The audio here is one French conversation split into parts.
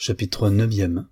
Chapitre 9.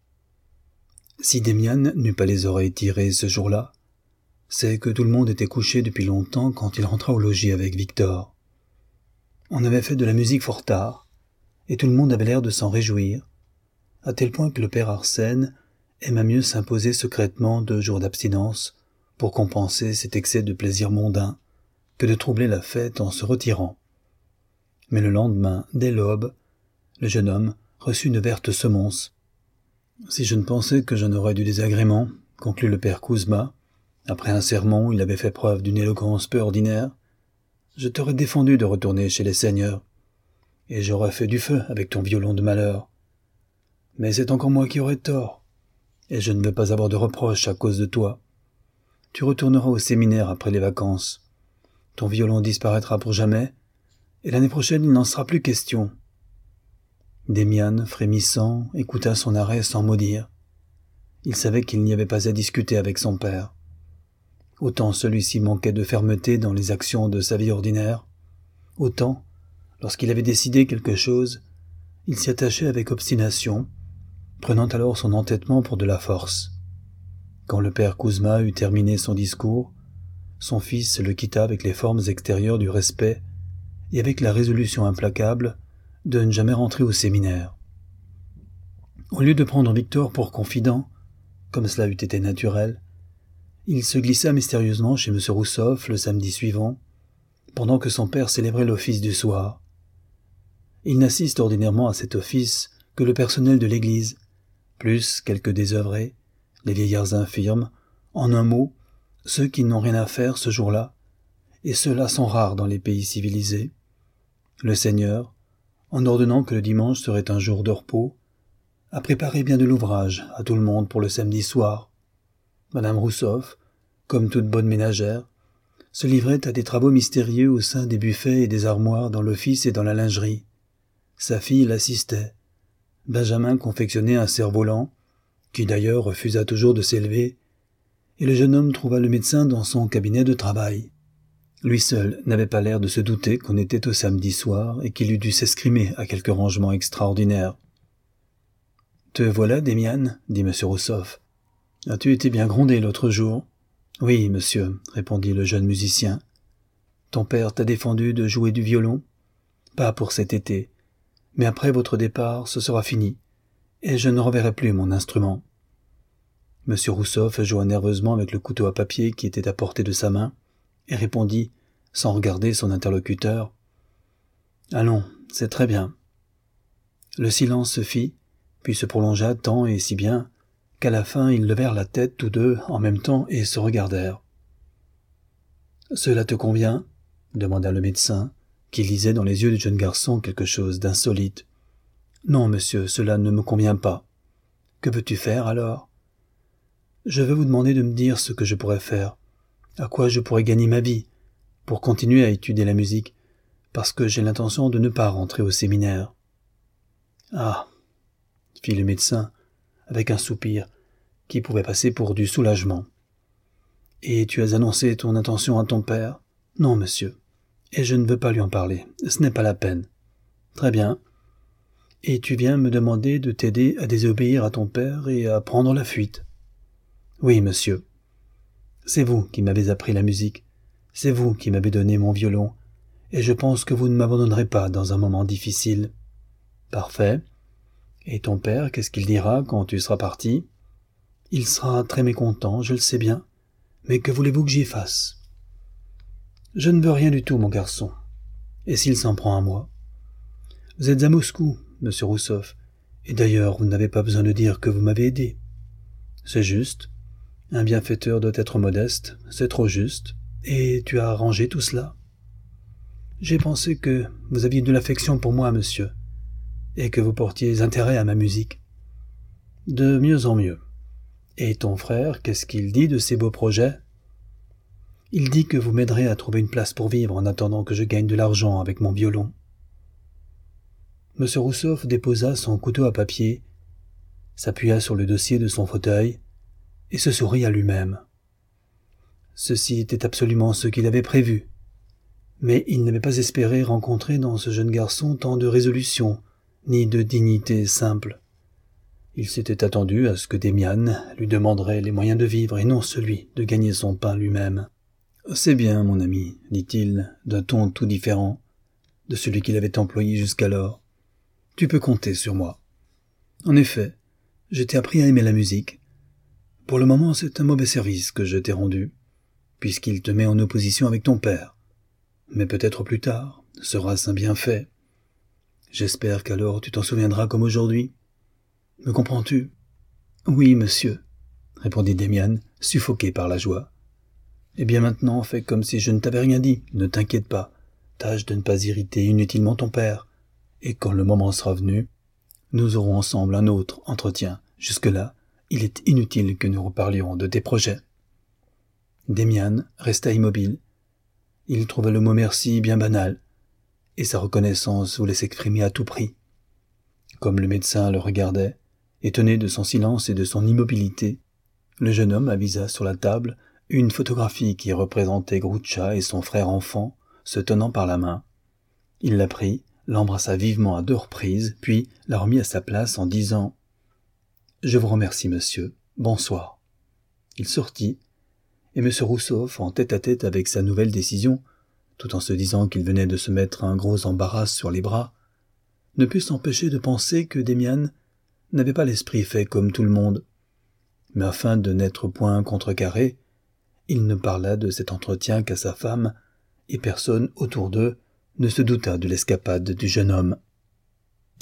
Si Damian n'eut pas les oreilles tirées ce jour-là, c'est que tout le monde était couché depuis longtemps quand il rentra au logis avec Victor. On avait fait de la musique fort tard, et tout le monde avait l'air de s'en réjouir, à tel point que le père Arsène aima mieux s'imposer secrètement 2 jours d'abstinence pour compenser cet excès de plaisir mondain que de troubler la fête en se retirant. Mais le lendemain, dès l'aube, le jeune homme reçut une verte semonce. « Si je ne pensais que j'en aurais du désagrément, » conclut le père Kouzma, après un sermon où il avait fait preuve d'une éloquence peu ordinaire, « je t'aurais défendu de retourner chez les seigneurs, et j'aurais fait du feu avec ton violon de malheur. Mais c'est encore moi qui aurais tort, et je ne veux pas avoir de reproches à cause de toi. Tu retourneras au séminaire après les vacances. Ton violon disparaîtra pour jamais, et l'année prochaine il n'en sera plus question. » Damian, frémissant, écouta son arrêt sans mot dire. Il savait qu'il n'y avait pas à discuter avec son père. Autant celui-ci manquait de fermeté dans les actions de sa vie ordinaire, autant, lorsqu'il avait décidé quelque chose, il s'y attachait avec obstination, prenant alors son entêtement pour de la force. Quand le père Kouzma eut terminé son discours, son fils le quitta avec les formes extérieures du respect et avec la résolution implacable de ne jamais rentrer au séminaire. Au lieu de prendre Victor pour confident, comme cela eût été naturel, il se glissa mystérieusement chez M. Rousseff le samedi suivant, pendant que son père célébrait l'office du soir. Il n'assiste ordinairement à cet office que le personnel de l'église, plus quelques désœuvrés, les vieillards infirmes, en un mot, ceux qui n'ont rien à faire ce jour-là, et ceux-là sont rares dans les pays civilisés. Le Seigneur, en ordonnant que le dimanche serait un jour de repos, a préparé bien de l'ouvrage à tout le monde pour le samedi soir. Madame Rousseff, comme toute bonne ménagère, se livrait à des travaux mystérieux au sein des buffets et des armoires dans l'office et dans la lingerie. Sa fille l'assistait. Benjamin confectionnait un cerf-volant, qui d'ailleurs refusa toujours de s'élever, et le jeune homme trouva le médecin dans son cabinet de travail. Lui seul n'avait pas l'air de se douter qu'on était au samedi soir et qu'il eût dû s'escrimer à quelque rangement extraordinaire. « Te voilà, Damian, dit M. Rousseff. « As-tu été bien grondé l'autre jour ?»« Oui, monsieur, répondit le jeune musicien. « Ton père t'a défendu de jouer du violon ? Pas pour cet été, mais après votre départ, ce sera fini, et je ne reverrai plus mon instrument. » M. Rousseff joua nerveusement avec le couteau à papier qui était à portée de sa main, et répondit, sans regarder son interlocuteur, « Allons, c'est très bien. » Le silence se fit, puis se prolongea tant et si bien qu'à la fin ils levèrent la tête tous deux en même temps et se regardèrent. « Cela te convient ?» demanda le médecin, qui lisait dans les yeux du jeune garçon quelque chose d'insolite. « Non, monsieur, cela ne me convient pas. Que veux-tu faire alors ? » « Je veux vous demander de me dire ce que je pourrais faire. À quoi je pourrais gagner ma vie, pour continuer à étudier la musique, parce que j'ai l'intention de ne pas rentrer au séminaire. »« Ah !» fit le médecin, avec un soupir, qui pouvait passer pour du soulagement. « Et tu as annoncé ton intention à ton père ? » ?»« Non, monsieur, et je ne veux pas lui en parler, ce n'est pas la peine. »« Très bien. Et tu viens me demander de t'aider à désobéir à ton père et à prendre la fuite. » ?»« Oui, monsieur. C'est vous qui m'avez appris la musique, c'est vous qui m'avez donné mon violon, et je pense que vous ne m'abandonnerez pas dans un moment difficile. »« Parfait. Et ton père, qu'est-ce qu'il dira quand tu seras parti ? » ?»« Il sera très mécontent, je le sais bien, mais que voulez-vous que j'y fasse ? » ?»« Je ne veux rien du tout, mon garçon. Et s'il s'en prend à moi ? Vous êtes à Moscou, monsieur Rousseff, et d'ailleurs vous n'avez pas besoin de dire que vous m'avez aidé. C'est juste. Un bienfaiteur doit être modeste, c'est trop juste. Et tu as arrangé tout cela ? J'ai pensé que vous aviez de l'affection pour moi, monsieur, et que vous portiez intérêt à ma musique. De mieux en mieux. Et ton frère, qu'est-ce qu'il dit de ces beaux projets ? Il dit que vous m'aiderez à trouver une place pour vivre en attendant que je gagne de l'argent avec mon violon. M. Rousseff déposa son couteau à papier, s'appuya sur le dossier de son fauteuil, et se sourit à lui-même. Ceci était absolument ce qu'il avait prévu, mais il n'avait pas espéré rencontrer dans ce jeune garçon tant de résolution, ni de dignité simple. Il s'était attendu à ce que Damian lui demanderait les moyens de vivre et non celui de gagner son pain lui-même. « C'est bien, mon ami, dit-il, d'un ton tout différent de celui qu'il avait employé jusqu'alors. Tu peux compter sur moi. En effet, je t'ai appris à aimer la musique. Pour le moment, c'est un mauvais service que je t'ai rendu, puisqu'il te met en opposition avec ton père. Mais peut-être plus tard, sera-ce un bienfait. J'espère qu'alors tu t'en souviendras comme aujourd'hui. Me comprends-tu ? » « Oui, monsieur, » répondit Damian, suffoqué par la joie. « Eh bien maintenant, fais comme si je ne t'avais rien dit, ne t'inquiète pas. Tâche de ne pas irriter inutilement ton père. Et quand le moment sera venu, nous aurons ensemble un autre entretien. Jusque-là, il est inutile que nous reparlions de tes projets. » Damian resta immobile. Il trouva le mot merci bien banal, et sa reconnaissance voulait s'exprimer à tout prix. Comme le médecin le regardait, étonné de son silence et de son immobilité, le jeune homme avisa sur la table une photographie qui représentait Groucha et son frère enfant se tenant par la main. Il la prit, l'embrassa vivement à 2 reprises, puis la remit à sa place en disant « Je vous remercie, monsieur. Bonsoir. » Il sortit, et M. Rousseau, en tête-à-tête avec sa nouvelle décision, tout en se disant qu'il venait de se mettre un gros embarras sur les bras, ne put s'empêcher de penser que Damian n'avait pas l'esprit fait comme tout le monde. Mais afin de n'être point contrecarré, il ne parla de cet entretien qu'à sa femme, et personne autour d'eux ne se douta de l'escapade du jeune homme.